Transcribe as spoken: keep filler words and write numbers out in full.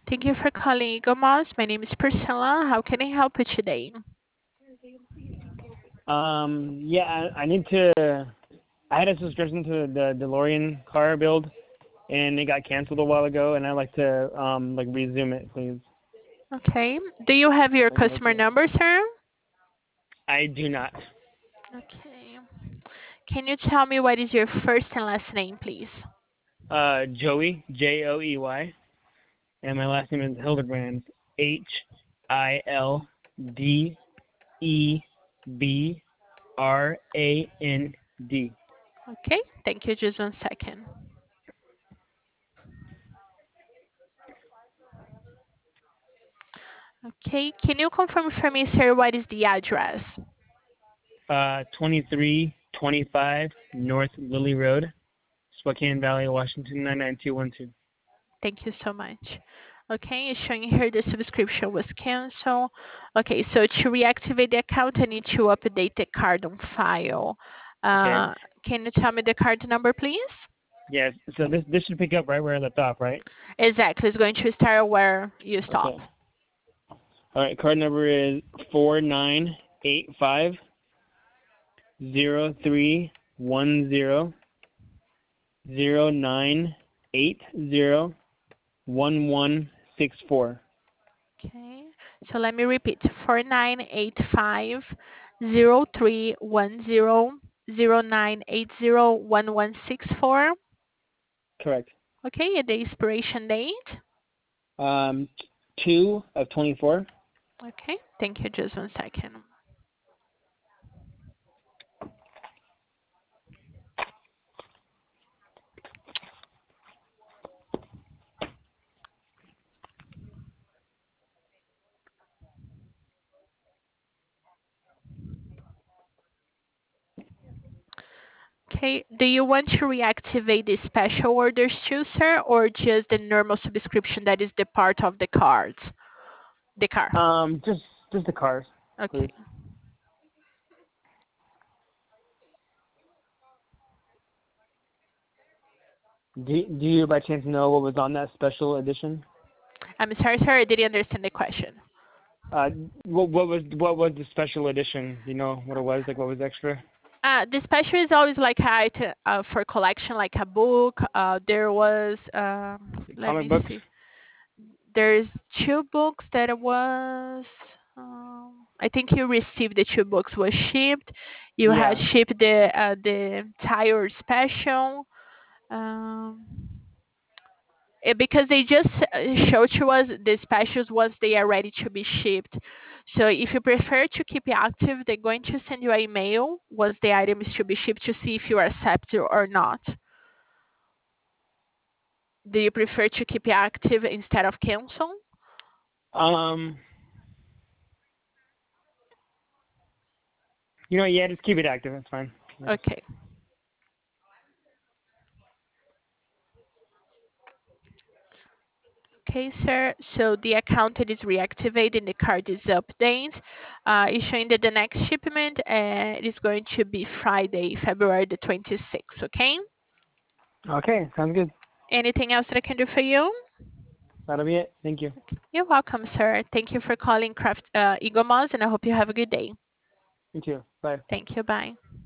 Thank you for calling Igomos. My name is Priscilla. How can I help you today? Um, yeah, I, I need to. I had a subscription to the DeLorean car build, and it got canceled a while ago, and I'd like to um like resume it, please. Okay. Do you have your Like make customer it. number, sir? I do not. Okay. Can you tell me what is your first and last name, please? Uh, Joey, J O E Y, and my last name is Hildebrand, H I L D E B R A N D. Okay. Thank you. Just one second. Okay. Can you confirm for me, sir, what is the address? Uh, twenty-three twenty-five North Lily Road, Spokane Valley, Washington nine nine two one two. Thank you so much. Okay, it's showing here the subscription was canceled. Okay, so to reactivate the account, I need to update the card on file. Okay. Uh, can you tell me the card number, please? Yes. So this this should pick up right where I left off, right? Exactly, it's going to start where you Okay. stop. All right. Card number is four nine eight five zero three one zero zero nine eight zero one one six four. Okay, so let me repeat: four nine eight five zero three one zero zero nine eight zero one one six four. Correct. Okay, and the expiration date. Um, two of twenty four. Okay, thank you. Just one second. Okay, do you want to reactivate the special orders too, sir, or just the normal subscription that is the part of the cards? The car. Um, just just the cars, Okay. please. Do do you by chance know what was on that special edition? I'm sorry, sir, I didn't understand the question. Uh, what what was what was the special edition? Do you know what it was? Like what was extra? Uh, the special is always like a item uh, for collection, like a book. Uh, there was, um, let Comic me books. see. There's two books that was. Um, I think you received the two books was shipped. You had Yeah. shipped the uh, the entire special. Um, eh, because they just uh, show to us the specials once they are ready to be shipped. So if you prefer to keep it active, they're going to send you an email once the item is to be shipped to see if you accept it or not. Do you prefer to keep it active instead of cancel? Um, you know, yeah, just keep it active. That's fine. Yeah. Okay. Okay, sir. So the account is reactivated and the card is updated. Uh, it's showing that the next shipment uh, is going to be Friday, February the twenty-sixth. Okay. Okay, sounds good. Anything else that I can do for you? That'll be it. Thank you. You're welcome, sir. Thank you for calling Craft uh, Eagle Malls, and I hope you have a good day. You too. Bye. Thank you. Bye.